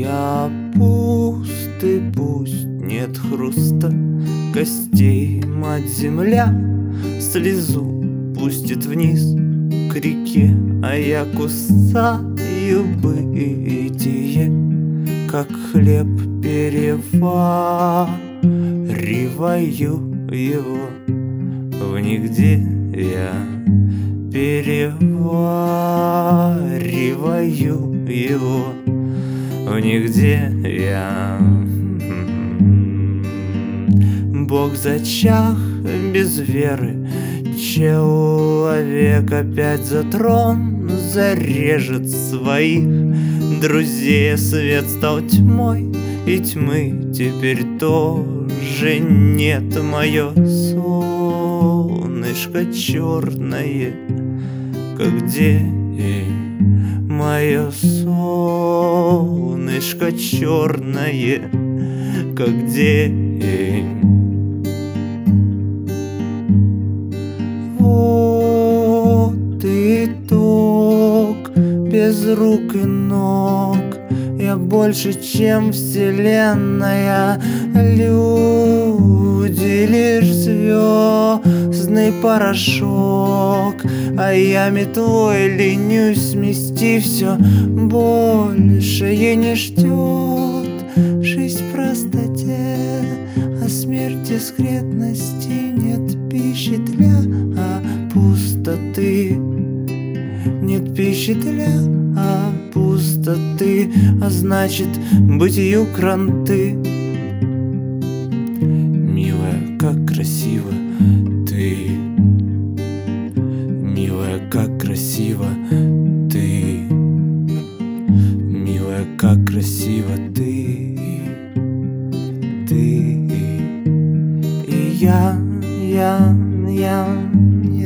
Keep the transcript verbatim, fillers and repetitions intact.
Я пуст, и пусть нет хруста костей. Мать-земля слезу пустит вниз к реке, а я кусаю бытие, как хлеб перевариваю его в нигде. Я перевариваю его в нигде. Я Бог зачах без веры, человек опять за трон зарежет своих друзей. Свет стал тьмой, и тьмы теперь тоже нет. Мое солнышко черное, как день. Мое солнышко черное, как день. Вот итог без рук и ног. Я больше, чем вселенная. Люди лишь звездный порошок, а я метлой ленюсь смести все. Большее не ждет жизнь в простоте, а смерть дискретности. Нет пищи для пустоты, нет пищи для пустоты, а значит бытию кранты. Милая, как красиво ты, милая, как красиво ты, милая, как красиво ты, ты. И я, я, я,